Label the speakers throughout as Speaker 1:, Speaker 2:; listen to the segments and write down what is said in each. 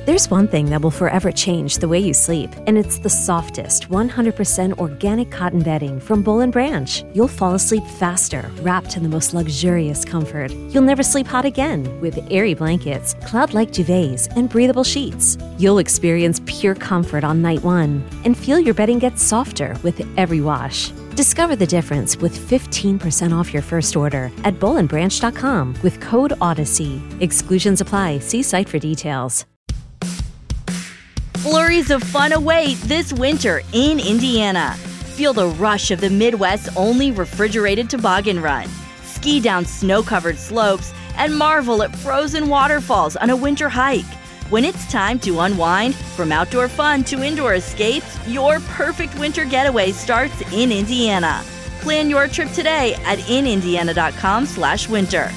Speaker 1: There's one thing that will forever change the way you sleep, and it's the softest, 100% organic cotton bedding from Boll & Branch. You'll fall asleep faster, wrapped in the most luxurious comfort. You'll never sleep hot again with airy blankets, cloud-like duvets, and breathable sheets. You'll experience pure comfort on night one and feel your bedding get softer with every wash. Discover the difference with 15% off your first order at bollandbranch.com with code Odyssey. Exclusions apply. See site for details.
Speaker 2: Flurries of fun await this winter in Indiana. Feel the rush of the Midwest's only refrigerated toboggan run. Ski down snow-covered slopes and marvel at frozen waterfalls on a winter hike. When it's time to unwind, from outdoor fun to indoor escapes, your perfect winter getaway starts in Indiana. Plan your trip today at inindiana.com/winter.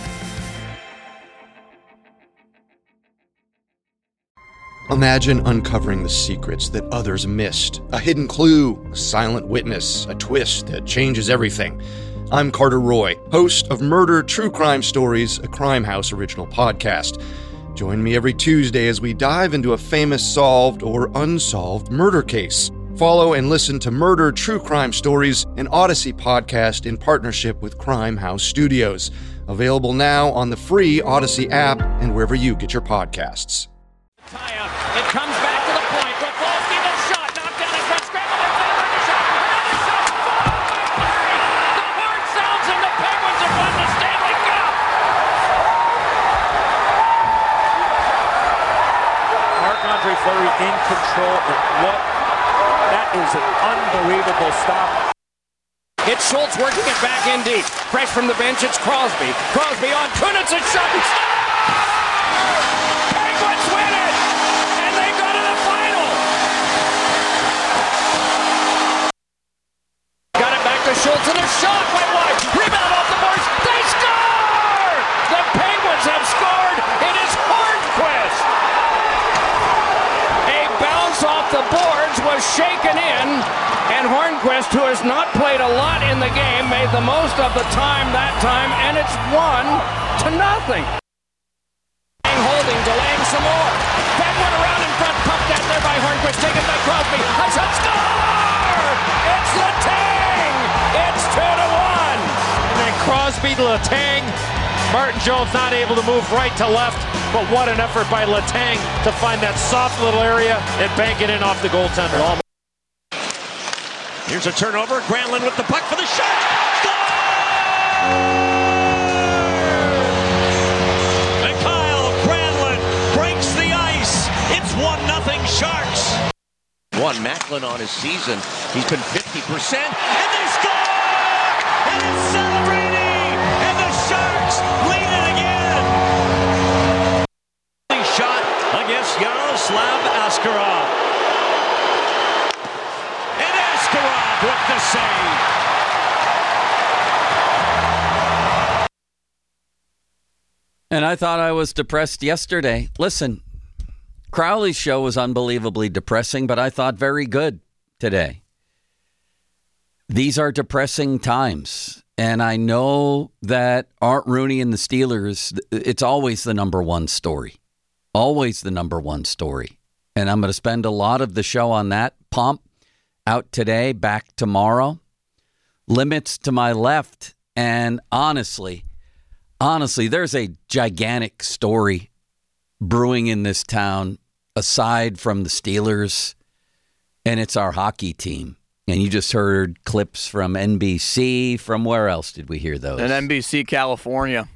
Speaker 3: Imagine uncovering the secrets that others missed. A hidden clue, a silent witness, a twist that changes everything. I'm Carter Roy, host of Murder True Crime Stories, a Crime House original podcast. Join me every Tuesday as we dive into a famous solved or unsolved murder case. Follow and listen to Murder True Crime Stories, an Odyssey podcast in partnership with Crime House Studios. Available now on the free Odyssey app and wherever you get your podcasts.
Speaker 4: Tie-up. It comes back to the point. Rafalski, the shot. Knocked down in front. Scrambled in front. Another shot. Another shot. The horn sounds and the Penguins have won the Stanley Cup.
Speaker 5: Marc-Andre Fleury in control. And that is an unbelievable stop.
Speaker 4: It's Schultz working it back in deep. Fresh from the bench, it's Crosby. Crosby on Kunitz. It's shot. Penguins win it! And they go to the final! Got it back to Schultz and a shot went wide. Rebound off the boards. They score! The Penguins have scored. It is Hornquist. A bounce off the boards was shaken in, and Hornquist, who has not played a lot in the game, made the most of the time that time, and it's 1-0. Holding, delaying some more. That one around in front, pumped out there by Hornquist, taken by Crosby. A shot, score! It's Letang! It's 2-1.
Speaker 5: And then Crosby to Letang. Martin Jones not able to move right to left, but what an effort by Letang to find that soft little area and bank it in off the goaltender.
Speaker 4: Here's a turnover. Granlund with the puck for the shot. Score!
Speaker 6: It's 1-0 Sharks.
Speaker 7: One Macklin on his season. He's been 50%. And they score! And it's celebrating! And the Sharks lead it again!
Speaker 6: Shot against Yaroslav Askarov. And Askarov with the save.
Speaker 8: And I thought I was depressed yesterday. Listen. Crowley's show was unbelievably depressing, but I thought very good today. These are depressing times, and I know that Art Rooney and the Steelers, it's always the number one story. Always the number one story. And I'm going to spend a lot of the show on that. Pomp out today, back tomorrow. Limits to my left, and honestly, there's a gigantic story brewing in this town aside from the Steelers, and it's our hockey team. And you just heard clips from NBC. From where else did we hear those?
Speaker 9: And NBC California.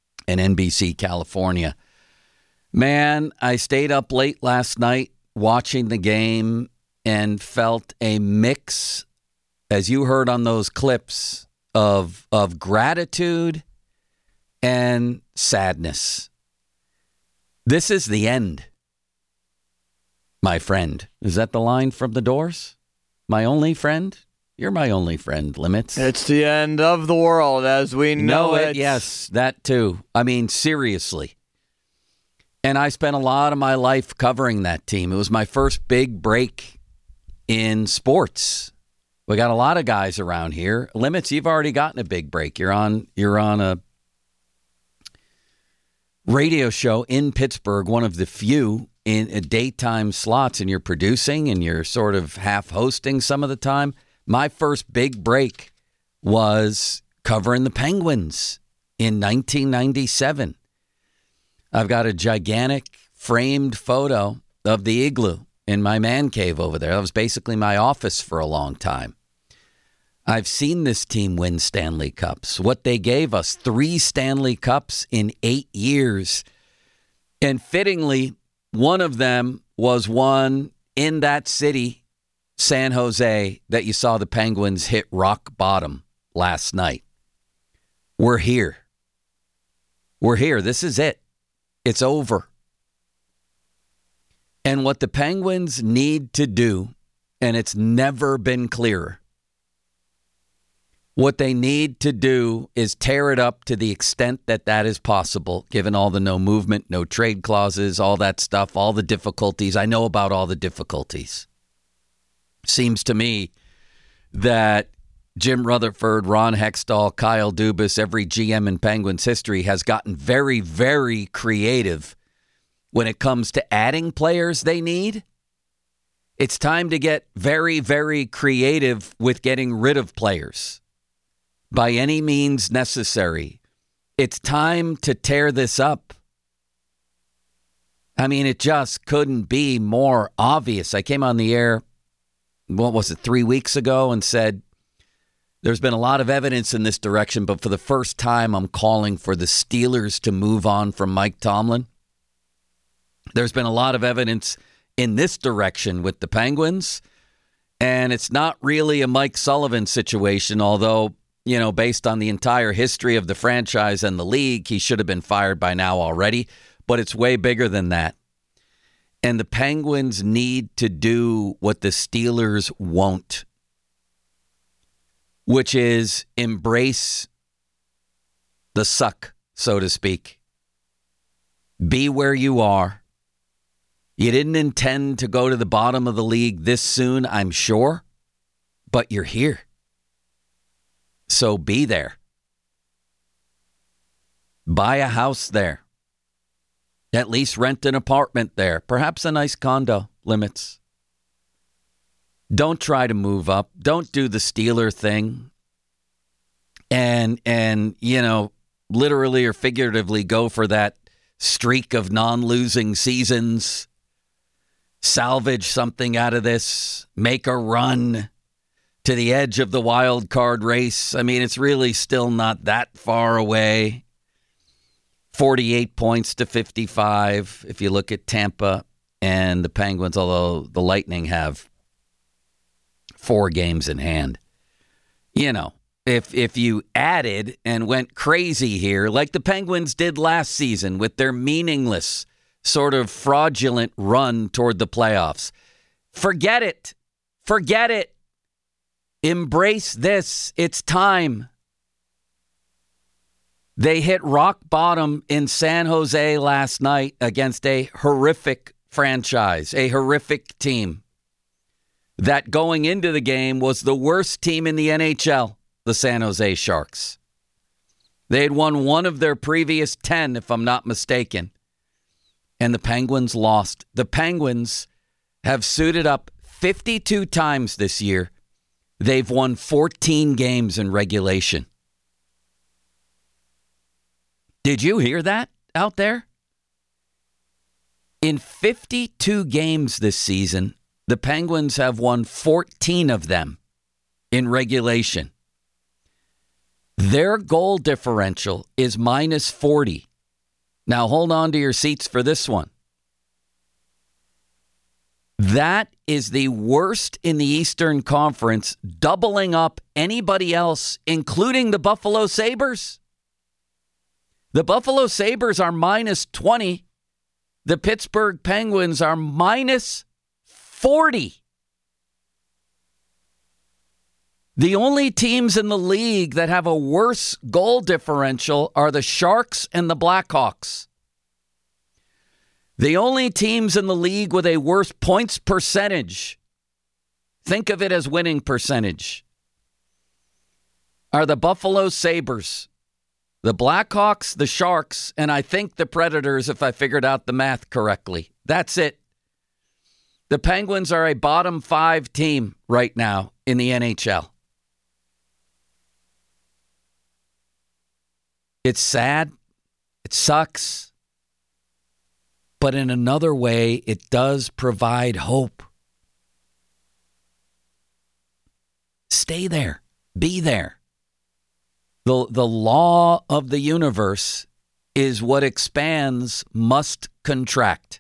Speaker 8: Man, I stayed up late last night watching the game and felt a mix, as you heard on those clips, of gratitude and sadness. This is the end, my friend. Is that the line from The Doors? My only friend? You're my only friend, Limits.
Speaker 9: It's the end of the world as we know it.
Speaker 8: Yes, that too. I mean, seriously. And I spent a lot of my life covering that team. It was my first big break in sports. We got a lot of guys around here. Limits, you've already gotten a big break. You're on a radio show in Pittsburgh, one of the few in daytime slots and you're producing and you're sort of half hosting some of the time, my first big break was covering the Penguins in 1997. I've got a gigantic framed photo of the Igloo in my man cave over there. That was basically my office for a long time. I've seen this team win Stanley Cups. What they gave us, 3 Stanley Cups in 8 years. And fittingly, one of them was won in that city, San Jose, that you saw the Penguins hit rock bottom last night. We're here. We're here. This is it. It's over. And what the Penguins need to do, and it's never been clearer, what they need to do is tear it up to the extent that that is possible, given all the no movement, no trade clauses, all that stuff, all the difficulties. I know about all the difficulties. Seems to me that Jim Rutherford, Ron Hextall, Kyle Dubas, every GM in Penguins history has gotten very, very creative when it comes to adding players they need. It's time to get very, very creative with getting rid of players by any means necessary. It's time to tear this up. I mean, it just couldn't be more obvious. I came on the air, 3 weeks ago, and said, there's been a lot of evidence in this direction, but for the first time, I'm calling for the Steelers to move on from Mike Tomlin. There's been a lot of evidence in this direction with the Penguins, and it's not really a Mike Sullivan situation, although, you know, based on the entire history of the franchise and the league, he should have been fired by now already, but it's way bigger than that. And the Penguins need to do what the Steelers won't, which is embrace the suck, so to speak. Be where you are. You didn't intend to go to the bottom of the league this soon, I'm sure, but you're here. So be there. Buy a house there. At least rent an apartment there. Perhaps a nice condo. Limits. Don't try to move up. Don't do the Steeler thing. And you know, literally or figuratively go for that streak of non-losing seasons. Salvage something out of this. Make a run to the edge of the wild card race. I mean, it's really still not that far away. 48 points to 55 if you look at Tampa and the Penguins, although the Lightning have 4 games in hand. You know, if you added and went crazy here, like the Penguins did last season with their meaningless sort of fraudulent run toward the playoffs, forget it. Forget it. Embrace this. It's time. They hit rock bottom in San Jose last night against a horrific franchise, a horrific team that going into the game was the worst team in the NHL, the San Jose Sharks. They had won one of their previous 10, if I'm not mistaken, and the Penguins lost. The Penguins have suited up 52 times this year. They've won 14 games in regulation. Did you hear that out there? In 52 games this season, the Penguins have won 14 of them in regulation. Their goal differential is minus 40. Now hold on to your seats for this one. That is the worst in the Eastern Conference, doubling up anybody else, including the Buffalo Sabres. The Buffalo Sabres are minus 20. The Pittsburgh Penguins are minus 40. The only teams in the league that have a worse goal differential are the Sharks and the Blackhawks. The only teams in the league with a worse points percentage, think of it as winning percentage, are the Buffalo Sabres, the Blackhawks, the Sharks, and I think the Predators, if I figured out the math correctly. That's it. The Penguins are a bottom 5 team right now in the NHL. It's sad. It sucks. But in another way, it does provide hope. Stay there. Be there. The law of the universe is what expands must contract,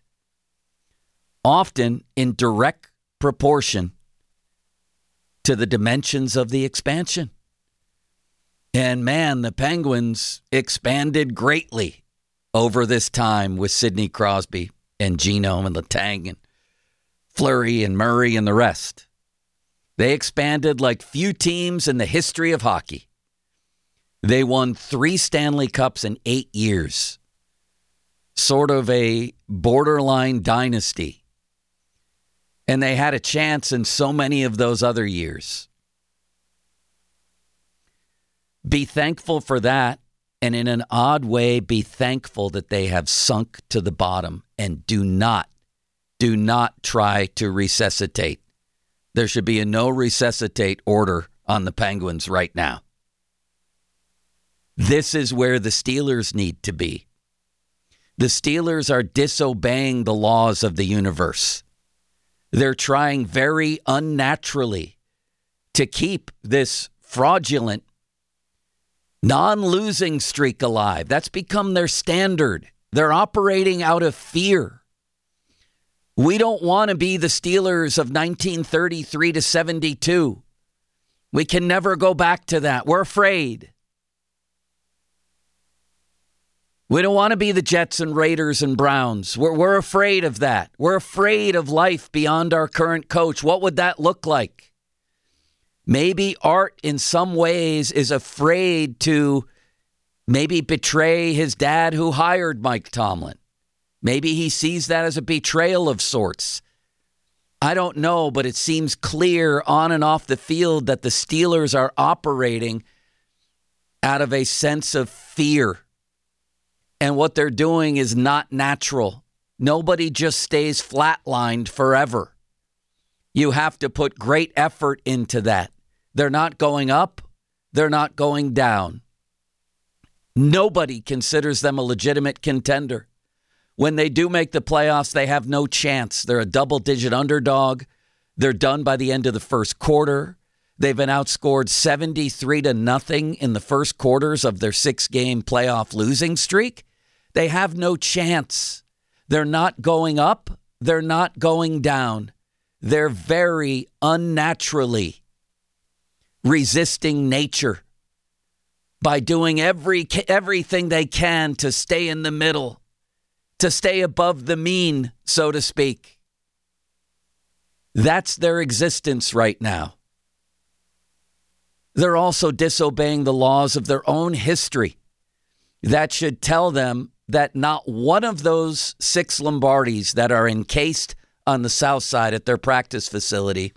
Speaker 8: often in direct proportion to the dimensions of the expansion. And man, the Penguins expanded greatly over this time with Sidney Crosby and Gino and Letang and Fleury and Murray and the rest. They expanded like few teams in the history of hockey. They won 3 Stanley Cups in 8 years. Sort of a borderline dynasty. And they had a chance in so many of those other years. Be thankful for that, and in an odd way, be thankful that they have sunk to the bottom, and do not try to resuscitate. There should be a no resuscitate order on the Penguins right now. This is where the Steelers need to be. The Steelers are disobeying the laws of the universe. They're trying very unnaturally to keep this fraudulent, non-losing streak alive. That's become their standard. They're operating out of fear. We don't want to be the Steelers of 1933 to 72. We can never go back to that. We're afraid. We don't want to be the Jets and Raiders and Browns. We're afraid of that. We're afraid of life beyond our current coach. What would that look like? Maybe Art, in some ways, is afraid to maybe betray his dad who hired Mike Tomlin. Maybe he sees that as a betrayal of sorts. I don't know, but it seems clear on and off the field that the Steelers are operating out of a sense of fear. And what they're doing is not natural. Nobody just stays flatlined forever. You have to put great effort into that. They're not going up. They're not going down. Nobody considers them a legitimate contender. When they do make the playoffs, they have no chance. They're a double-digit underdog. They're done by the end of the first quarter. They've been outscored 73-0 in the first quarters of their 6-game playoff losing streak. They have no chance. They're not going up. They're not going down. They're very unnaturally resisting nature by doing everything they can to stay in the middle, to stay above the mean, so to speak. That's their existence right now. They're also disobeying the laws of their own history. That should tell them that not one of those 6 Lombardis that are encased on the south side at their practice facility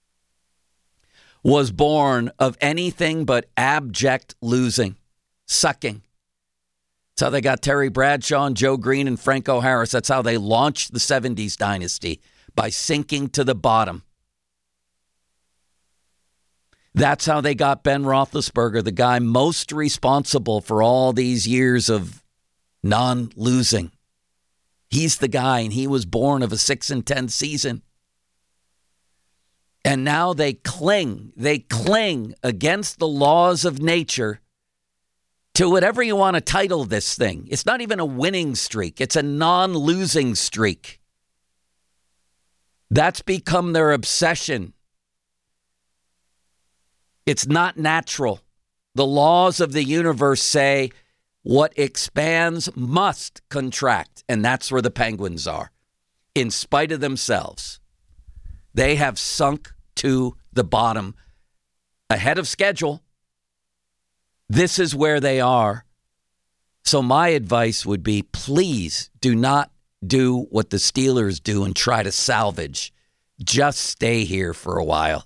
Speaker 8: was born of anything but abject losing, sucking. That's how they got Terry Bradshaw and Joe Green and Franco Harris. That's how they launched the 70s dynasty, by sinking to the bottom. That's how they got Ben Roethlisberger, the guy most responsible for all these years of non-losing. He's the guy, and he was born of a 6-10 season. And now they cling against the laws of nature to whatever you want to title this thing. It's not even a winning streak. It's a non-losing streak. That's become their obsession. It's not natural. The laws of the universe say what expands must contract, and that's where the Penguins are. In spite of themselves, they have sunk to the bottom ahead of schedule. This is where they are. So my advice would be, please do not do what the Steelers do and try to salvage. Just stay here for a while.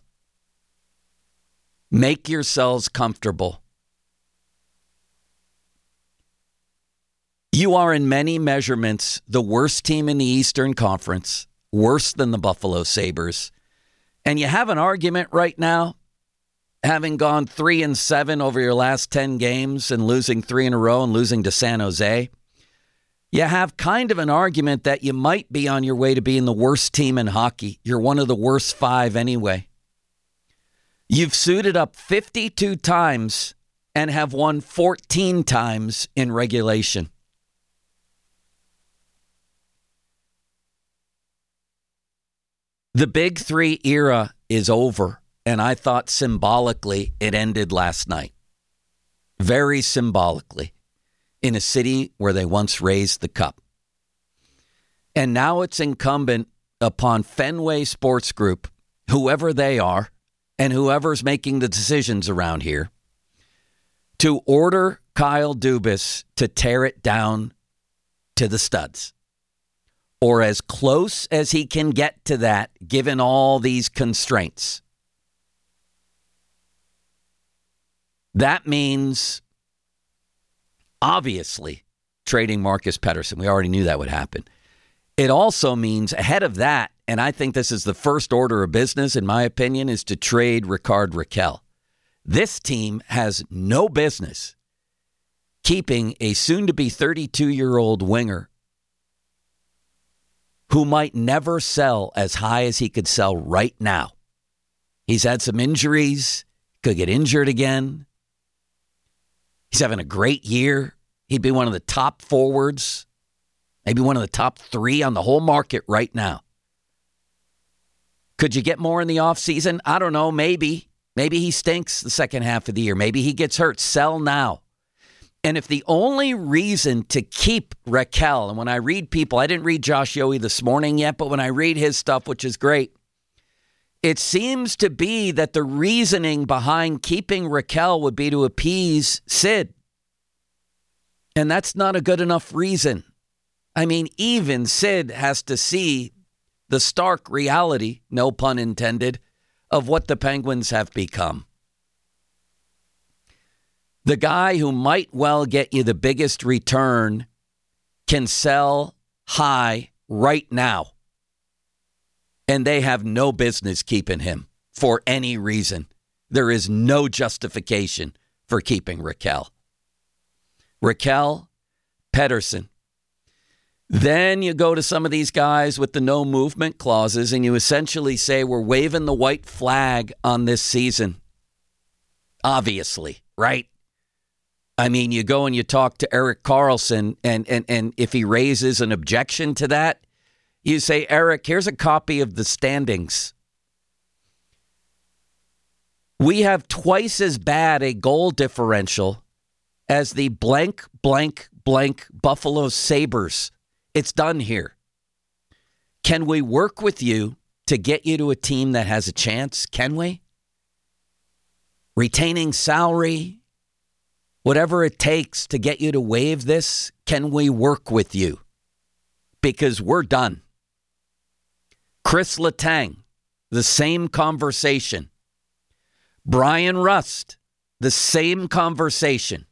Speaker 8: Make yourselves comfortable. You are in many measurements the worst team in the Eastern Conference. worse than the Buffalo Sabres. And you have an argument right now, having gone 3-7 over your last 10 games and losing 3 in a row and losing to San Jose. You have kind of an argument that you might be on your way to being the worst team in hockey. You're one of the worst 5 anyway. You've suited up 52 times and have won 14 times in regulation. The Big Three era is over, and I thought symbolically it ended last night. Very symbolically, in a city where they once raised the cup. And now it's incumbent upon Fenway Sports Group, whoever they are, and whoever's making the decisions around here, to order Kyle Dubas to tear it down to the studs. Or as close as he can get to that, given all these constraints. That means, obviously, trading Marcus Pettersson. We already knew that would happen. It also means, ahead of that, and I think this is the first order of business, in my opinion, is to trade Rickard Rakell. This team has no business keeping a soon-to-be 32-year-old winger who might never sell as high as he could sell right now. He's had some injuries, could get injured again. He's having a great year. He'd be one of the top forwards, maybe one of the top 3 on the whole market right now. Could you get more in the offseason? I don't know, maybe. Maybe he stinks the second half of the year. Maybe he gets hurt. Sell now. And if the only reason to keep Rakell, and when I read people, I didn't read Josh Yohe this morning yet, but when I read his stuff, which is great, it seems to be that the reasoning behind keeping Rakell would be to appease Sid. And that's not a good enough reason. I mean, even Sid has to see the stark reality, no pun intended, of what the Penguins have become. The guy who might well get you the biggest return can sell high right now. And they have no business keeping him for any reason. There is no justification for keeping Rakell. Rakell, Pettersson. Then you go to some of these guys with the no movement clauses and you essentially say we're waving the white flag on this season. Obviously, right? I mean, you go and you talk to Erik Karlsson, and if he raises an objection to that, you say, Eric, here's a copy of the standings. We have twice as bad a goal differential as the blank, blank, blank Buffalo Sabres. It's done here. Can we work with you to get you to a team that has a chance? Can we? Retaining salary, whatever it takes to get you to waive this, can we work with you? Because we're done. Chris Letang, the same conversation. Brian Rust, the same conversation.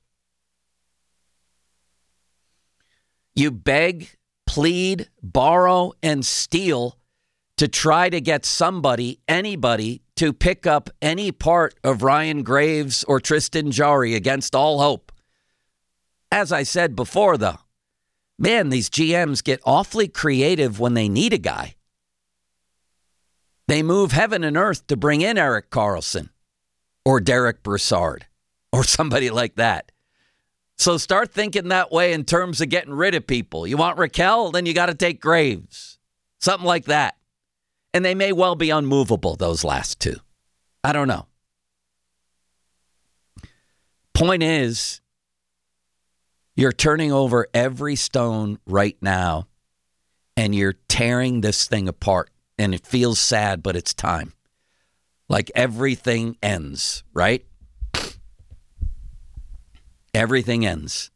Speaker 8: You beg, plead, borrow, and steal to try to get somebody, anybody, to pick up any part of Ryan Graves or Tristan Jarry against all hope. As I said before, though, man, these GMs get awfully creative when they need a guy. They move heaven and earth to bring in Erik Karlsson or Derek Brassard or somebody like that. So start thinking that way in terms of getting rid of people. You want Rakell? Then you got to take Graves. Something like that. And they may well be unmovable, those last two. I don't know. Point is, you're turning over every stone right now, and you're tearing this thing apart. And it feels sad, but it's time. Like everything ends, right? Everything ends.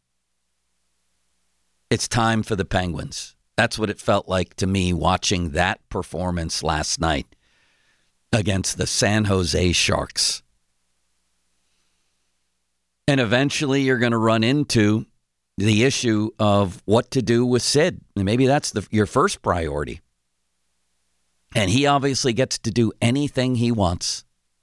Speaker 8: It's time for the Penguins. That's what it felt like to me watching that performance last night against the San Jose Sharks. And eventually you're going to run into the issue of what to do with Sid. And maybe that's your first priority. And he obviously gets to do anything he wants.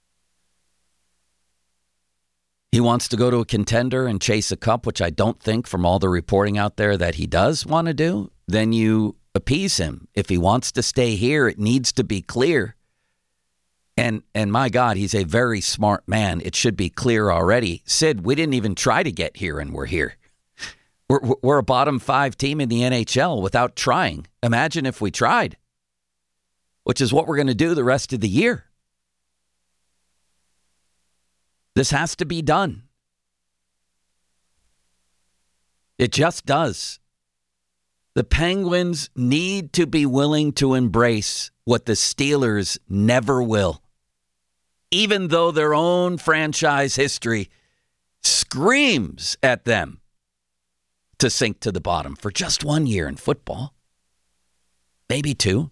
Speaker 8: He wants to go to a contender and chase a cup, which I don't think from all the reporting out there that he does want to do. Then you appease him. If he wants to stay here, it needs to be clear. And my God, he's a very smart man. It should be clear already. Sid, we didn't even try to get here, and we're here. We're a bottom 5 team in the NHL without trying. Imagine if we tried, which is what we're going to do the rest of the year. This has to be done. It just does. The Penguins need to be willing to embrace what the Steelers never will. Even though their own franchise history screams at them to sink to the bottom for just 1 year in football. Maybe 2.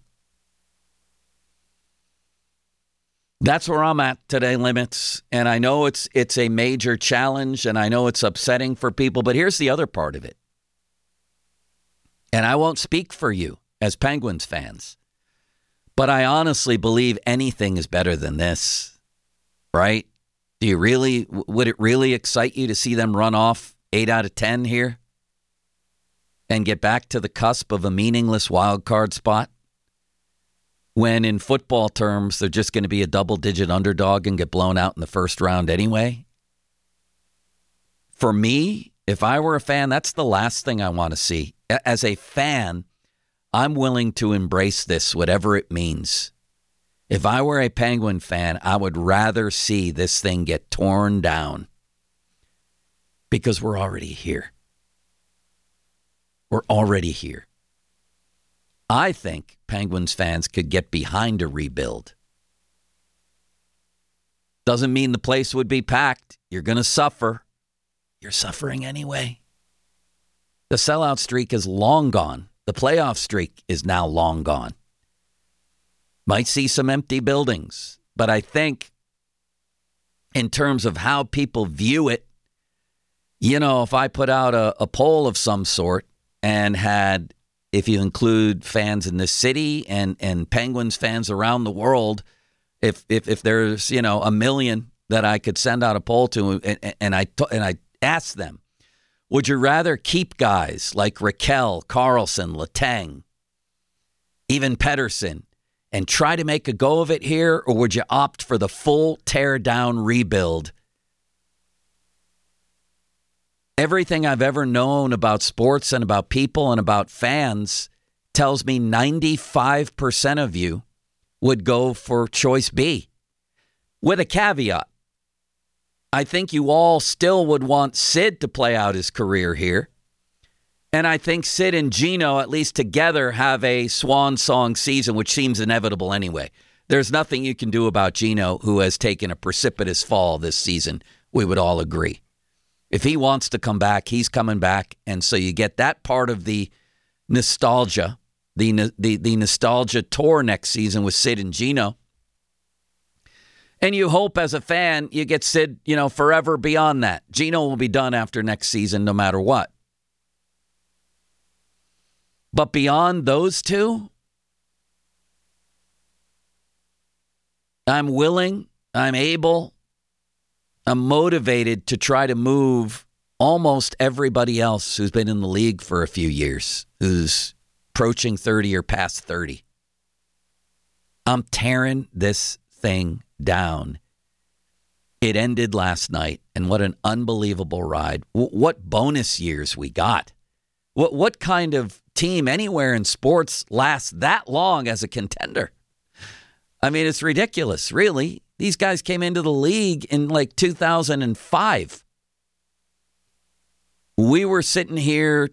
Speaker 8: That's where I'm at today, Limits. And I know it's a major challenge, and I know it's upsetting for people, but here's the other part of it. And I won't speak for you as Penguins fans, but I honestly believe anything is better than this, right? Would it really excite you to see them run off 8 out of 10 here and get back to the cusp of a meaningless wild card spot? When in football terms, they're just going to be a double-digit underdog and get blown out in the first round anyway? For me, if I were a fan, that's the last thing I want to see. As a fan, I'm willing to embrace this, whatever it means. If I were a Penguin fan, I would rather see this thing get torn down because we're already here. We're already here. I think Penguins fans could get behind a rebuild. Doesn't mean the place would be packed. You're going to suffer. You're suffering anyway. The sellout streak is long gone. The playoff streak is now long gone. Might see some empty buildings, but I think in terms of how people view it, if I put out a poll of some sort and had, if you include fans in this city and Penguins fans around the world, if there's, 1 million that I could send out a poll to and I asked them, would you rather keep guys like Raquel, Carlson, Letang, even Pettersson, and try to make a go of it here, or would you opt for the full tear-down rebuild? Everything I've ever known about sports and about people and about fans tells me 95% of you would go for choice B, with a caveat. I think you all still would want Sid to play out his career here. And I think Sid and Gino, at least together, have a swan song season, which seems inevitable anyway. There's nothing you can do about Gino, who has taken a precipitous fall this season. We would all agree. If he wants to come back, he's coming back. And so you get that part of the nostalgia, the nostalgia tour next season with Sid and Gino. And you hope as a fan you get Sid, forever beyond that. Gino will be done after next season no matter what. But beyond those two, I'm willing, I'm able, I'm motivated to try to move almost everybody else who's been in the league for a few years, who's approaching 30 or past 30. I'm tearing this thing down. It ended last night, and what an unbelievable ride. What bonus years we got. What kind of team anywhere in sports lasts that long as a contender? I mean, it's ridiculous, really. These guys came into the league in 2005. We were sitting here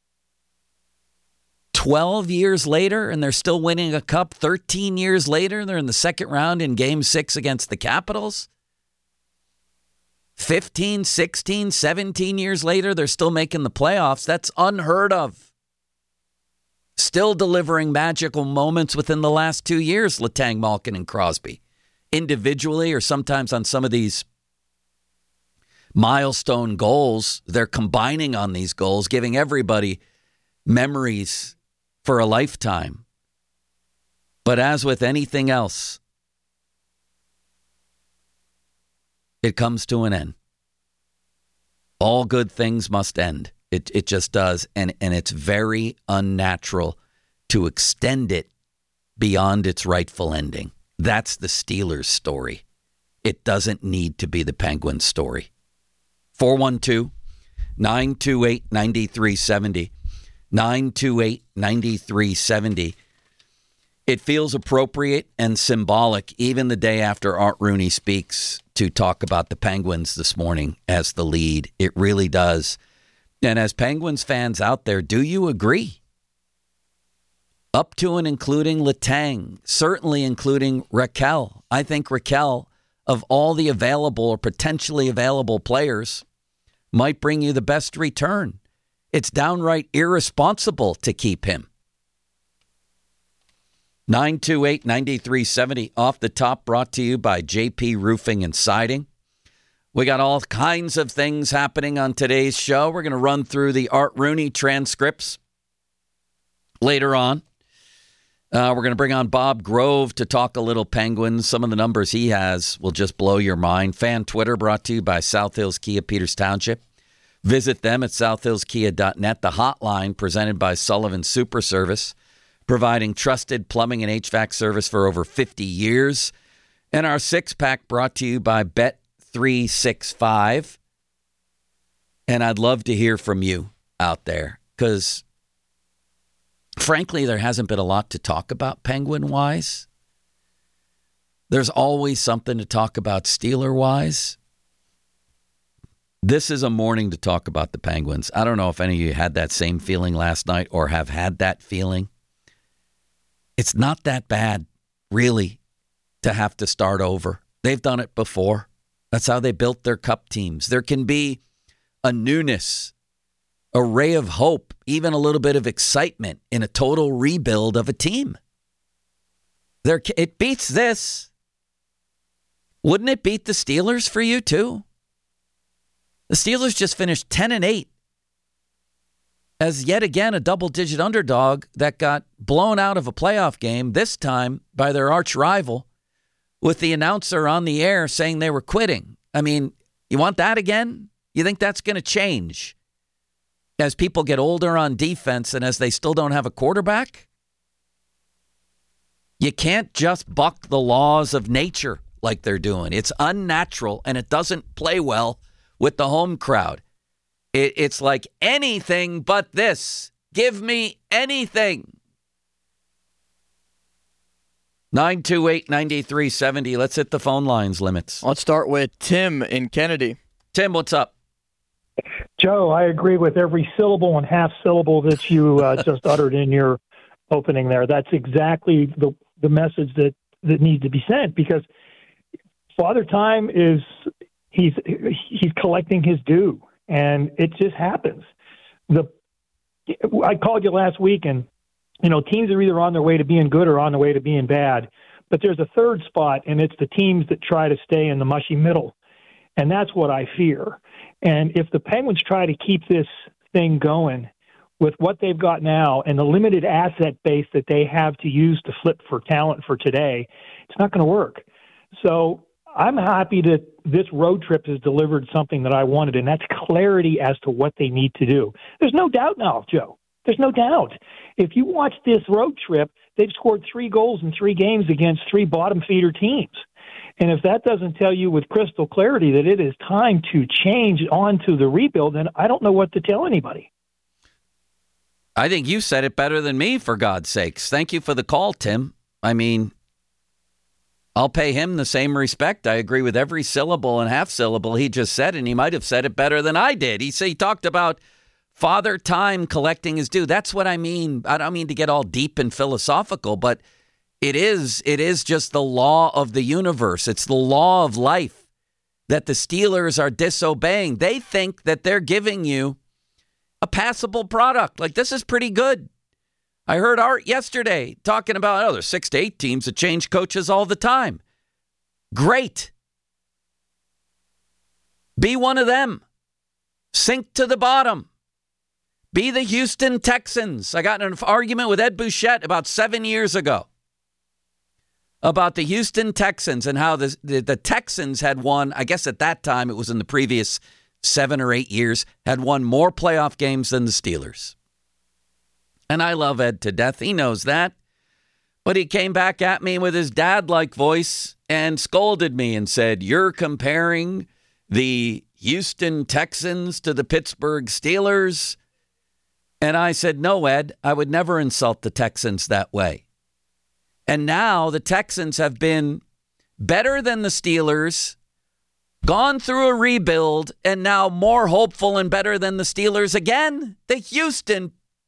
Speaker 8: 12 years later, and they're still winning a cup. 13 years later, they're in the second round in Game 6 against the Capitals. 15, 16, 17 years later, they're still making the playoffs. That's unheard of. Still delivering magical moments within the last 2 years, Letang, Malkin, and Crosby. Individually or sometimes on some of these milestone goals, they're combining on these goals, giving everybody memories for a lifetime. But as with anything else, it comes to an end. All good things must end. It just does. And it's very unnatural to extend it beyond its rightful ending. That's the Steelers' story. It doesn't need to be the Penguins' story. 412-928-9370. 928-9370. It feels appropriate and symbolic, even the day after Art Rooney speaks, to talk about the Penguins this morning as the lead. It really does. And as Penguins fans out there, do you agree? Up to and including Letang, certainly including Raquel. I think Raquel, of all the available or potentially available players, might bring you the best return. It's downright irresponsible to keep him. 928-9370, off the top, brought to you by JP Roofing and Siding. We got all kinds of things happening on today's show. We're going to run through the Art Rooney transcripts later on. We're going to bring on Bob Grove to talk a little Penguins. Some of the numbers he has will just blow your mind. Fan Twitter brought to you by South Hills Kia, Peters Township. Visit them at southhillskia.net. The hotline presented by Sullivan Super Service, providing trusted plumbing and HVAC service for over 50 years. And our six-pack brought to you by Bet365. And I'd love to hear from you out there because, frankly, there hasn't been a lot to talk about Penguin-wise. There's always something to talk about Steeler-wise. This is a morning to talk about the Penguins. I don't know if any of you had that same feeling last night or have had that feeling. It's not that bad, really, to have to start over. They've done it before. That's how they built their cup teams. There can be a newness, a ray of hope, even a little bit of excitement in a total rebuild of a team. It beats this. Wouldn't it beat the Steelers for you, too? The Steelers just finished 10-8 as yet again a double-digit underdog that got blown out of a playoff game, this time by their arch rival, with the announcer on the air saying they were quitting. I mean, you want that again? You think that's going to change as people get older on defense and as they still don't have a quarterback? You can't just buck the laws of nature like they're doing. It's unnatural, and it doesn't play well with the home crowd. It's like anything but this. Give me anything. 928-9370. Let's hit the phone lines limits.
Speaker 9: Let's start with Tim in Kennedy.
Speaker 8: Tim, what's up?
Speaker 10: Joe, I agree with every syllable and half syllable that you just uttered in your opening there. That's exactly the message that needs to be sent, because Father Time is he's collecting his due. And it just happens. I called you last week, and teams are either on their way to being good or on their way to being bad. But there's a third spot, and it's the teams that try to stay in the mushy middle, and that's what I fear. And if the Penguins try to keep this thing going with what they've got now and the limited asset base that they have to use to flip for talent for today, it's not going to work. So I'm happy that this road trip has delivered something that I wanted, and that's clarity as to what they need to do. There's no doubt now, Joe. There's no doubt. If you watch this road trip, they've scored 3 goals in 3 games against 3 bottom feeder teams. And if that doesn't tell you with crystal clarity that it is time to change onto the rebuild, then I don't know what to tell anybody.
Speaker 8: I think you said it better than me, for God's sakes. Thank you for the call, Tim. I mean, I'll pay him the same respect. I agree with every syllable and half syllable he just said, and he might have said it better than I did. He talked about Father Time collecting his due. That's what I mean. I don't mean to get all deep and philosophical, but it is just the law of the universe. It's the law of life that the Steelers are disobeying. They think that they're giving you a passable product. Like, this is pretty good. I heard Art yesterday talking about, there's 6 to 8 teams that change coaches all the time. Great. Be one of them. Sink to the bottom. Be the Houston Texans. I got in an argument with Ed Bouchette about 7 years ago. about the Houston Texans and how the Texans had won, I guess at that time, it was in the previous 7 or 8 years, had won more playoff games than the Steelers. And I love Ed to death. He knows that. But he came back at me with his dad-like voice and scolded me and said, "You're comparing the Houston Texans to the Pittsburgh Steelers." And I said, "No, Ed, I would never insult the Texans that way." And now the Texans have been better than the Steelers, gone through a rebuild, and now more hopeful and better than the Steelers again. The Houston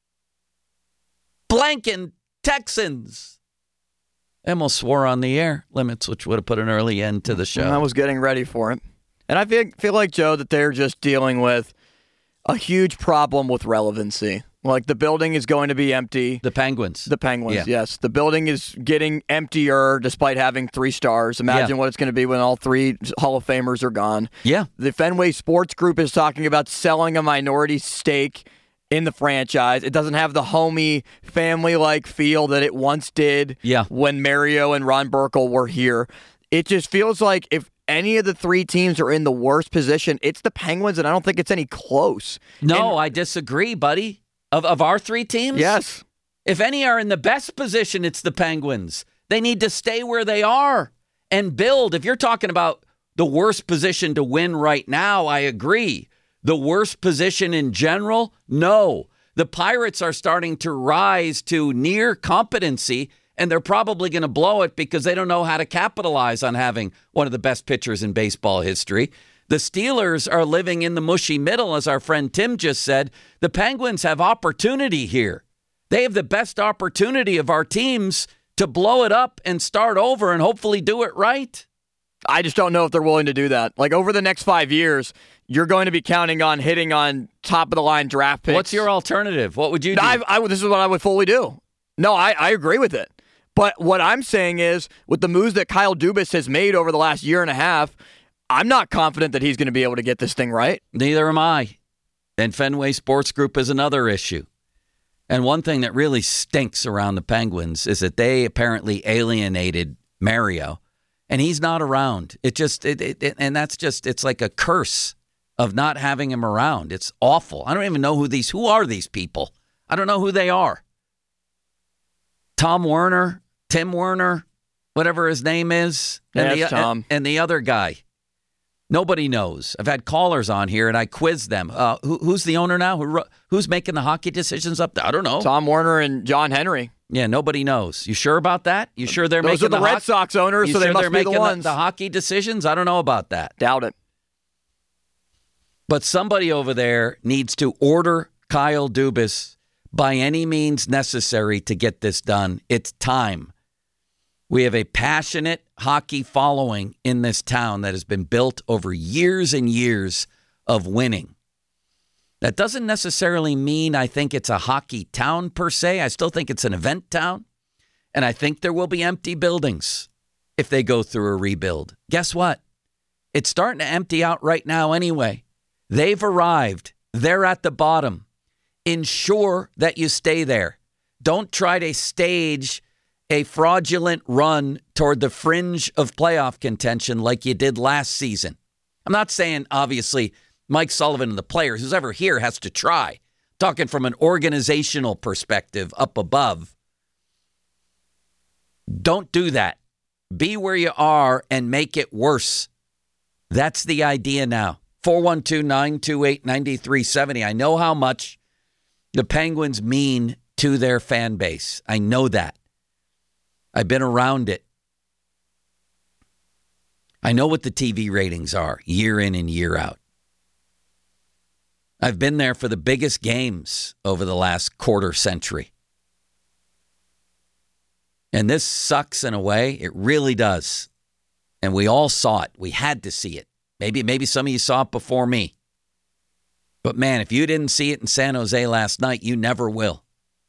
Speaker 8: blanking Texans. Emil swore on the air limits, which would have put an early end to the show.
Speaker 9: I was getting ready for it. And I feel like, Joe, that they're just dealing with a huge problem with relevancy. Like, the building is going to be empty.
Speaker 8: The Penguins.
Speaker 9: The Penguins, yes. The building is getting emptier despite having 3 stars. Imagine what it's going to be when all 3 Hall of Famers are gone.
Speaker 8: Yeah.
Speaker 9: The Fenway Sports Group is talking about selling a minority stake in the franchise. It doesn't have the homey, family-like feel that it once did when Mario and Ron Burkle were here. It just feels like if any of the 3 teams are in the worst position, it's the Penguins, and I don't think it's any close.
Speaker 8: No, I disagree, buddy. Of our 3 teams?
Speaker 9: Yes.
Speaker 8: If any are in the best position, it's the Penguins. They need to stay where they are and build. If you're talking about the worst position to win right now, I agree. The worst position in general? No. The Pirates are starting to rise to near competency, and they're probably going to blow it because they don't know how to capitalize on having one of the best pitchers in baseball history. The Steelers are living in the mushy middle, as our friend Tim just said. The Penguins have opportunity here. They have the best opportunity of our teams to blow it up and start over and hopefully do it right.
Speaker 9: I just don't know if they're willing to do that. Like, over the next 5 years, you're going to be counting on hitting on top-of-the-line draft picks.
Speaker 8: What's your alternative? What would you do?
Speaker 9: This is what I would fully do. No, I agree with it. But what I'm saying is, with the moves that Kyle Dubas has made over the last year and a half, I'm not confident that he's going to be able to get this thing right.
Speaker 8: Neither am I. And Fenway Sports Group is another issue. And one thing that really stinks around the Penguins is that they apparently alienated Mario, and he's not around. It's like a curse of not having him around. It's awful. I don't even know who are these people? I don't know who they are. Tim Werner, whatever his name is,
Speaker 9: Tom.
Speaker 8: And the other guy. Nobody knows. I've had callers on here, and I quizzed them. Who's the owner now? Who's making the hockey decisions up there? I don't know.
Speaker 9: Tom Werner and John Henry.
Speaker 8: Yeah, nobody knows. You sure about that? You sure they're making
Speaker 9: the Red Sox owners, so they must be the ones.
Speaker 8: The hockey decisions? I don't know about that.
Speaker 9: Doubt it.
Speaker 8: But somebody over there needs to order Kyle Dubas by any means necessary to get this done. It's time. We have a passionate hockey following in this town that has been built over years and years of winning. That doesn't necessarily mean I think it's a hockey town per se. I still think it's an event town. And I think there will be empty buildings if they go through a rebuild. Guess what? It's starting to empty out right now anyway. They've arrived. They're at the bottom. Ensure that you stay there. Don't try to stage a fraudulent run toward the fringe of playoff contention like you did last season. I'm not saying, obviously, Mike Sullivan and the players, who's ever here, has to try. Talking from an organizational perspective up above. Don't do that. Be where you are and make it worse. That's the idea now. 412-928-9370. I know how much the Penguins mean to their fan base. I know that. I've been around it. I know what the TV ratings are year in and year out. I've been there for the biggest games over the last quarter century. And this sucks in a way. It really does. And we all saw it. We had to see it. Maybe some of you saw it before me. But man, if you didn't see it in San Jose last night, you never will.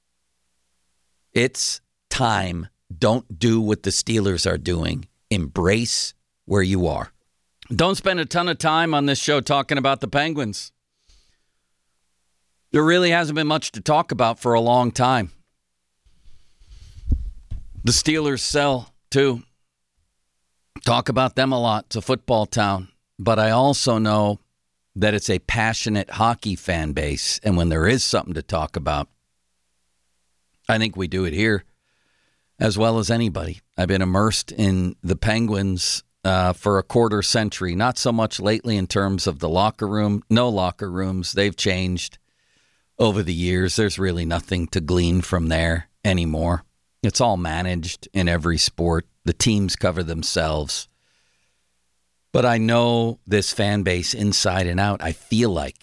Speaker 8: It's time. Don't do what the Steelers are doing. Embrace where you are. Don't spend a ton of time on this show talking about the Penguins. There really hasn't been much to talk about for a long time. The Steelers sell, too. Talk about them a lot. It's a football town. But I also know that it's a passionate hockey fan base. And when there is something to talk about, I think we do it here as well as anybody. I've been immersed in the Penguins for a quarter century. Not so much lately in terms of the locker room. No locker rooms. They've changed over the years. There's really nothing to glean from there anymore. It's all managed in every sport. The teams cover themselves. But I know this fan base inside and out. I feel like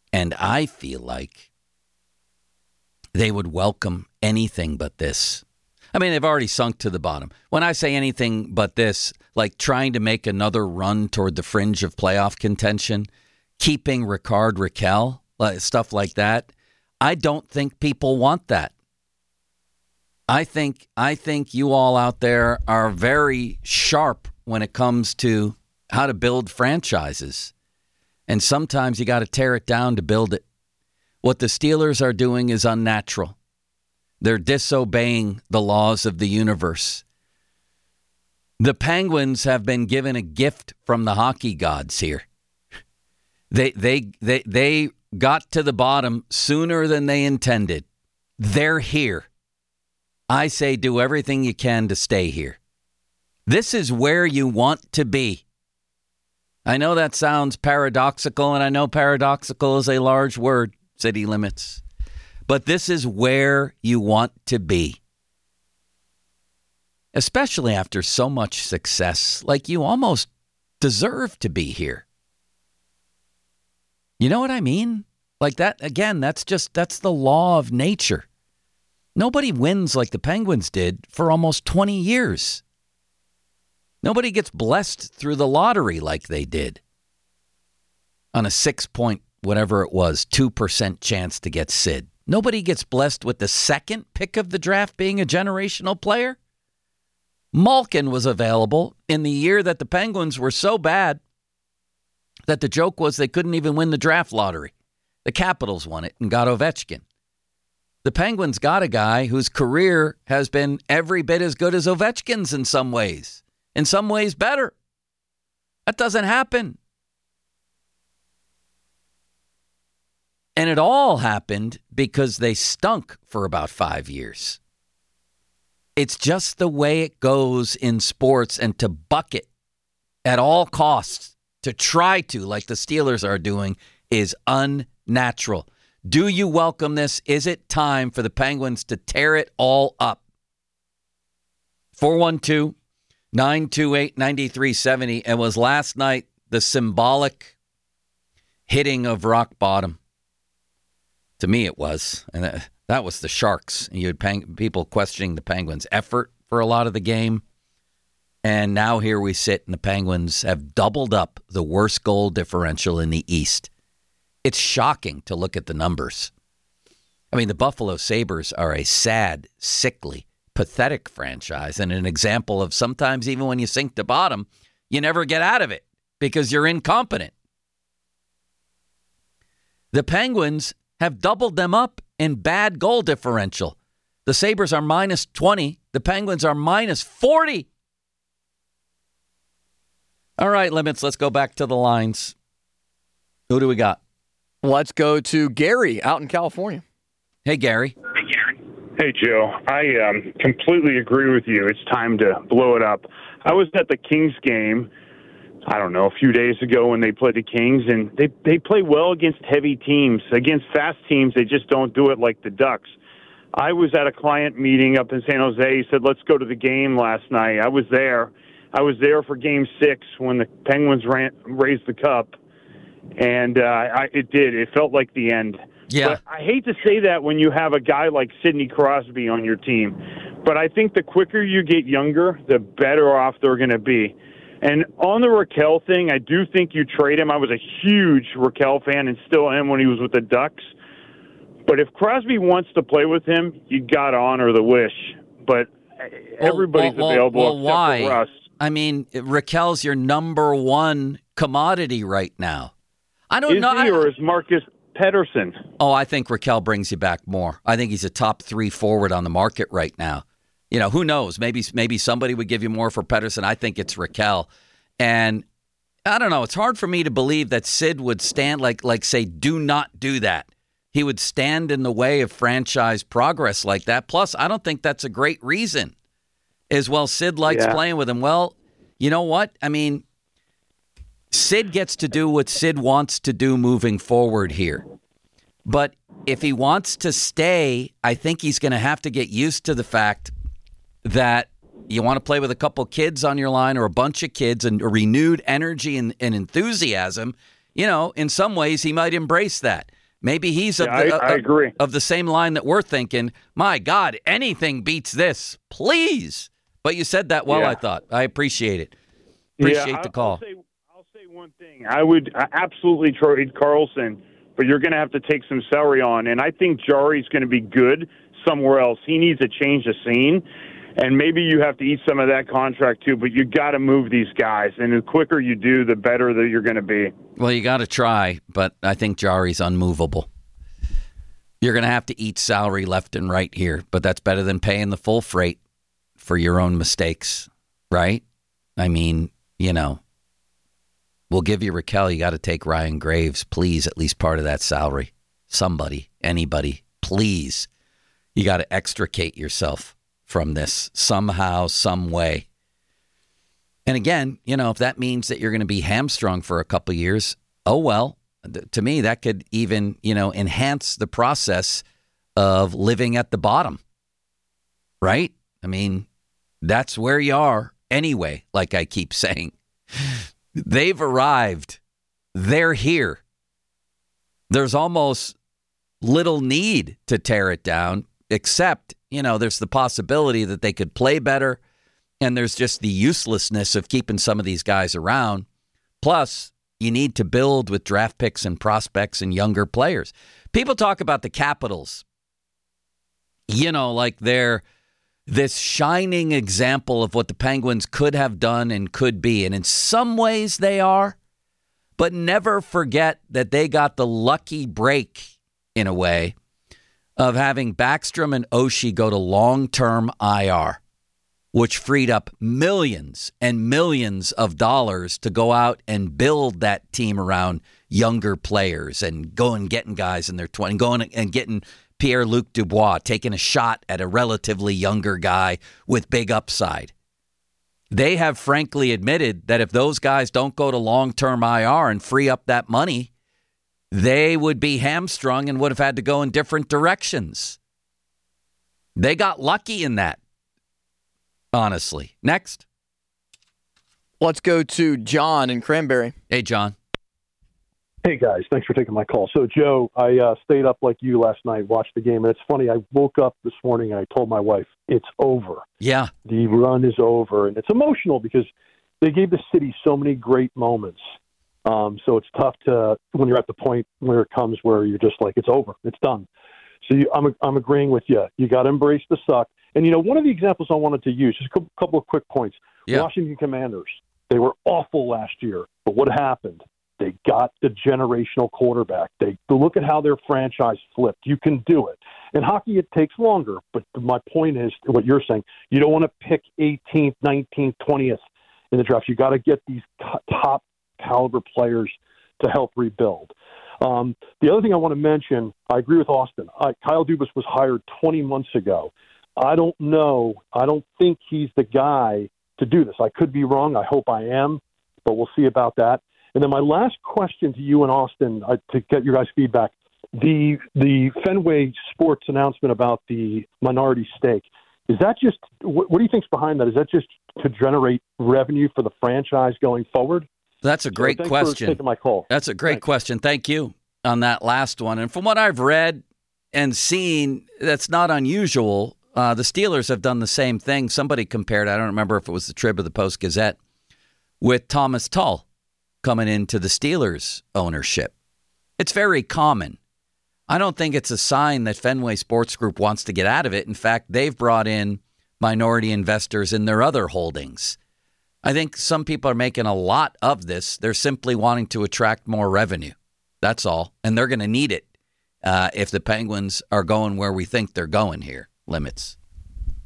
Speaker 8: they would welcome anything but this. I mean, they've already sunk to the bottom. When I say anything but this, like trying to make another run toward the fringe of playoff contention, keeping Rickard Rakell, stuff like that, I don't think people want that. I think you all out there are very sharp when it comes to how to build franchises. And sometimes you got to tear it down to build it. What the Steelers are doing is unnatural. They're disobeying the laws of the universe. The Penguins have been given a gift from the hockey gods here. They got to the bottom sooner than they intended. They're here. I say do everything you can to stay here. This is where you want to be. I know that sounds paradoxical, and I know paradoxical is a large word, City Limits. But this is where you want to be. Especially after so much success, like you almost deserve to be here. You know what I mean? Like that, again, that's the law of nature. Nobody wins like the Penguins did for almost 20 years. Nobody gets blessed through the lottery like they did. On a 2% chance to get Sid. Nobody gets blessed with the second pick of the draft being a generational player. Malkin was available in the year that the Penguins were so bad that the joke was they couldn't even win the draft lottery. The Capitals won it and got Ovechkin. The Penguins got a guy whose career has been every bit as good as Ovechkin's in some ways better. That doesn't happen. And it all happened because they stunk for about 5 years. It's just the way it goes in sports, and to buck it at all costs, to try to, like the Steelers are doing, is unnatural. Do you welcome this? Is it time for the Penguins to tear it all up? 412-928-9370. And was last night the symbolic hitting of rock bottom? To me, it was. And that was the Sharks. You had people questioning the Penguins' effort for a lot of the game. And now here we sit, and the Penguins have doubled up the worst goal differential in the East. It's shocking to look at the numbers. I mean, the Buffalo Sabres are a sad, sickly, pathetic franchise, and an example of sometimes even when you sink to bottom, you never get out of it because you're incompetent. The Penguins have doubled them up in bad goal differential. The Sabres are minus 20. The Penguins are minus 40. All right, Limits, let's go back to the lines. Who do we got?
Speaker 9: Let's go to Gary out in California.
Speaker 8: Hey, Gary.
Speaker 11: Hey, Joe. I completely agree with you. It's time to blow it up. I was at the Kings game, I don't know, a few days ago when they played the Kings, and they play well against heavy teams. Against fast teams, they just don't do it like the Ducks. I was at a client meeting up in San Jose. He said, let's go to the game last night. I was there. I was there for Game 6 when the Penguins raised the cup. And it did. It felt like the end.
Speaker 8: Yeah.
Speaker 11: But I hate to say that when you have a guy like Sidney Crosby on your team. But I think the quicker you get younger, the better off they're going to be. And on the Rakell thing, I do think you trade him. I was a huge Rakell fan and still am when he was with the Ducks. But if Crosby wants to play with him, you got to honor the wish. But everybody's available except
Speaker 8: why?
Speaker 11: for Russ.
Speaker 8: I mean, Rakell's your number one commodity right now. I don't know.
Speaker 11: Is he or is Marcus Pettersson?
Speaker 8: Oh, I think Rakell brings you back more. I think he's a top 3 forward on the market right now. Who knows? Maybe somebody would give you more for Pettersson. I think it's Raquel. And I don't know. It's hard for me to believe that Sid would stand like say, do not do that. He would stand in the way of franchise progress like that. Plus, I don't think that's a great reason. As well, Sid likes playing with him. Well, you know what? I mean, Sid gets to do what Sid wants to do moving forward here. But if he wants to stay, I think he's going to have to get used to the fact that you want to play with a couple kids on your line or a bunch of kids and a renewed energy and enthusiasm. In some ways, he might embrace that. Maybe he's
Speaker 11: I agree.
Speaker 8: Of the same line that we're thinking, my God, anything beats this, please. But you said that well, I thought. I appreciate it. Appreciate the call.
Speaker 11: I'll say one thing. I would absolutely trade Carlson, but you're going to have to take some salary on. And I think Jari's going to be good somewhere else. He needs a change of scene. And maybe you have to eat some of that contract too, but you got to move these guys. And the quicker you do, the better that you're going to be.
Speaker 8: Well, you got to try, but I think Jari's unmovable. You're going to have to eat salary left and right here, but that's better than paying the full freight for your own mistakes, right? I mean, we'll give you Raquel. You got to take Ryan Graves, please, at least part of that salary. Somebody, anybody, please. You got to extricate yourself from this somehow, some way. And again, if that means that you're going to be hamstrung for a couple of years, oh well. To me, that could even, enhance the process of living at the bottom. Right? I mean, that's where you are anyway, like I keep saying. They've arrived. They're here. There's almost little need to tear it down, except there's the possibility that they could play better, and there's just the uselessness of keeping some of these guys around. Plus, you need to build with draft picks and prospects and younger players. People talk about the Capitals, like they're this shining example of what the Penguins could have done and could be. And in some ways they are, but never forget that they got the lucky break, in a way, of having Backstrom and Oshie go to long-term IR, which freed up millions and millions of dollars to go out and build that team around younger players and going and getting guys in their 20s, going and getting Pierre-Luc Dubois, taking a shot at a relatively younger guy with big upside. They have frankly admitted that if those guys don't go to long-term IR and free up that money, they would be hamstrung and would have had to go in different directions. They got lucky in that, honestly. Next.
Speaker 9: Let's go to John in Cranberry.
Speaker 8: Hey, John.
Speaker 12: Hey, guys. Thanks for taking my call. So, Joe, I stayed up like you last night, watched the game. And it's funny, I woke up this morning and I told my wife, it's over.
Speaker 8: Yeah.
Speaker 12: The run is over. And it's emotional because they gave the city so many great moments. So it's tough to, when you're at the point where it comes where you're just like, it's over, it's done. So I'm agreeing with you. You got to embrace the suck. And, one of the examples I wanted to use, just a couple of quick points. Yeah. Washington Commanders, they were awful last year. But what happened? They got the generational quarterback. They look at how their franchise flipped. You can do it. In hockey, it takes longer. But my point is what you're saying. You don't want to pick 18th, 19th, 20th in the draft. You got to get these top caliber players to help rebuild. The other thing I want to mention, I agree with Austin. Kyle Dubas was hired 20 months ago. I don't know. I don't think he's the guy to do this. I could be wrong. I hope I am, but we'll see about that. And then my last question to you and Austin, to get your guys' feedback, the Fenway Sports announcement about the minority stake, is that just, what do you think's behind that? Is that just to generate revenue for the franchise going forward?
Speaker 8: That's a great question.
Speaker 12: Thanks for taking my call.
Speaker 8: That's a great question. Thank you on that last one. And from what I've read and seen, that's not unusual. The Steelers have done the same thing. Somebody compared, I don't remember if it was the Trib or the Post-Gazette, with Thomas Tull coming into the Steelers ownership. It's very common. I don't think it's a sign that Fenway Sports Group wants to get out of it. In fact, they've brought in minority investors in their other holdings. I think some people are making a lot of this. They're simply wanting to attract more revenue. That's all. And they're going to need it if the Penguins are going where we think they're going here. Limits.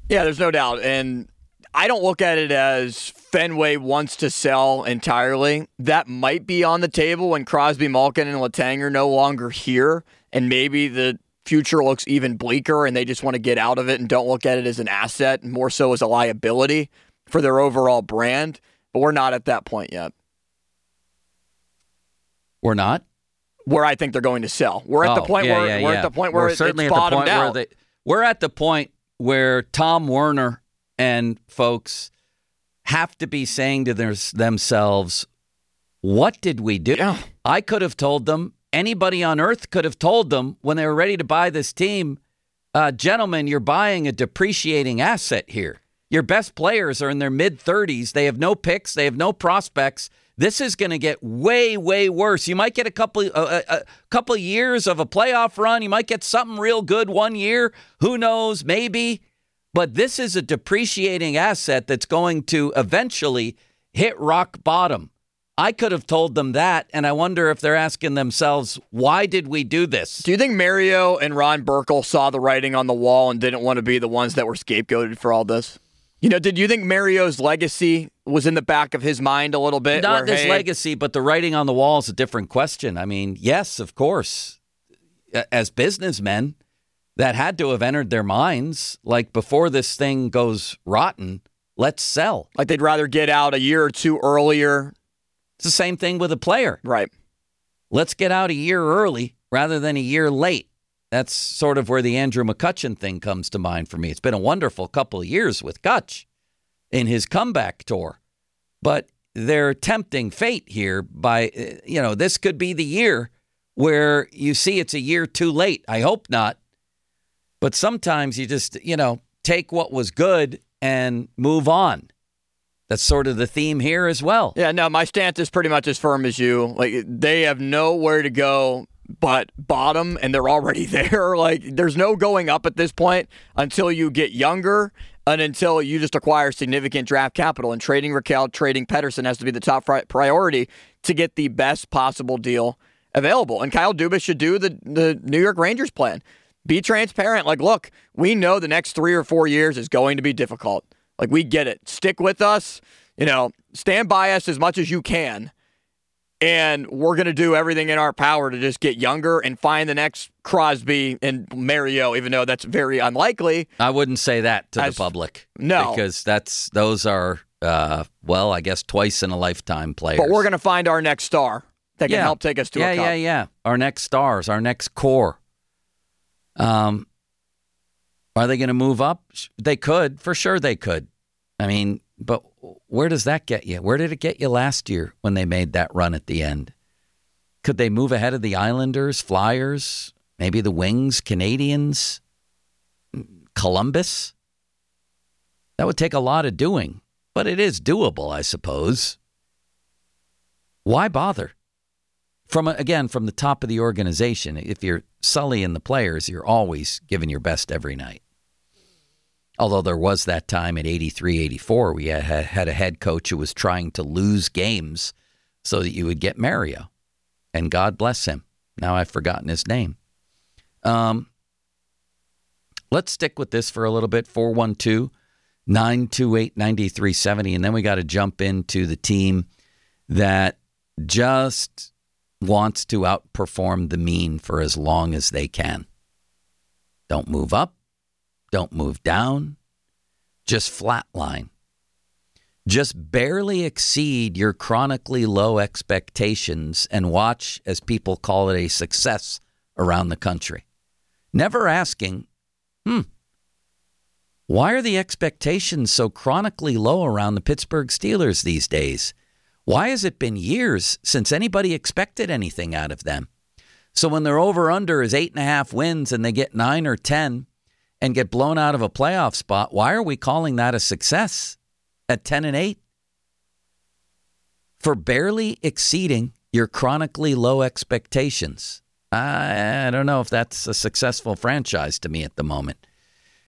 Speaker 9: Yeah, there's no doubt. And I don't look at it as Fenway wants to sell entirely. That might be on the table when Crosby, Malkin, and Letang are no longer here, and maybe the future looks even bleaker and they just want to get out of it and don't look at it as an asset, more so as a liability for their overall brand. But we're not at that point yet.
Speaker 8: We're not?
Speaker 9: Where I think they're going to sell. We're at the point where we're at the point where it's bottomed out.
Speaker 8: We're at the point where Tom Werner and folks have to be saying to themselves, what did we do?
Speaker 9: Yeah.
Speaker 8: I could have told them, anybody on earth could have told them when they were ready to buy this team, gentlemen, you're buying a depreciating asset here. Your best players are in their mid-30s. They have no picks. They have no prospects. This is going to get way, way worse. You might get a couple years of a playoff run. You might get something real good 1 year. Who knows? Maybe. But this is a depreciating asset that's going to eventually hit rock bottom. I could have told them that, and I wonder if they're asking themselves, why did we do this?
Speaker 9: Do you think Mario and Ron Burkle saw the writing on the wall and didn't want to be the ones that were scapegoated for all this? Did you think Mario's legacy was in the back of his mind a little bit?
Speaker 8: Not his legacy, but the writing on the wall is a different question. I mean, yes, of course. As businessmen, that had to have entered their minds. Like, before this thing goes rotten, let's sell.
Speaker 9: Like they'd rather get out a year or two earlier.
Speaker 8: It's the same thing with a player.
Speaker 9: Right.
Speaker 8: Let's get out a year early rather than a year late. That's sort of where the Andrew McCutchen thing comes to mind for me. It's been a wonderful couple of years with Kutch in his comeback tour. But they're tempting fate here by, this could be the year where you see it's a year too late. I hope not. But sometimes you just, take what was good and move on. That's sort of the theme here as well.
Speaker 9: Yeah, no, my stance is pretty much as firm as you. Like, they have nowhere to go but bottom, and they're already there. Like, there's no going up at this point until you get younger and until you just acquire significant draft capital. And trading Raquel, trading Pettersson has to be the top priority to get the best possible deal available. And Kyle Dubas should do the New York Rangers plan. Be transparent. Like, look, we know the next 3 or 4 years is going to be difficult. Like, we get it. Stick with us. Stand by us as much as you can. And we're going to do everything in our power to just get younger and find the next Crosby and Mario, even though that's very unlikely.
Speaker 8: I wouldn't say that to the public.
Speaker 9: No.
Speaker 8: Because those are, I guess twice in a lifetime players.
Speaker 9: But we're going to find our next star that can help take us to a cup.
Speaker 8: Yeah. Our next stars, our next core. Are they going to move up? They could. For sure they could. I mean, but where does that get you? Where did it get you last year when they made that run at the end? Could they move ahead of the Islanders, Flyers, maybe the Wings, Canadians, Columbus? That would take a lot of doing, but it is doable, I suppose. Why bother? From the top of the organization, if you're Sully and the players, you're always giving your best every night. Although there was that time at 83-84, we had a head coach who was trying to lose games so that you would get Mario. And God bless him. Now I've forgotten his name. Let's stick with this for a little bit. 412-928-9370. And then we got to jump into the team that just wants to outperform the mean for as long as they can. Don't move up. Don't move down. Just flatline. Just barely exceed your chronically low expectations and watch as people call it a success around the country. Never asking, why are the expectations so chronically low around the Pittsburgh Steelers these days? Why has it been years since anybody expected anything out of them? So when their over-under is 8.5 wins and they get 9 or 10 and get blown out of a playoff spot, why are we calling that a success at 10-8? For barely exceeding your chronically low expectations. I don't know if that's a successful franchise to me at the moment.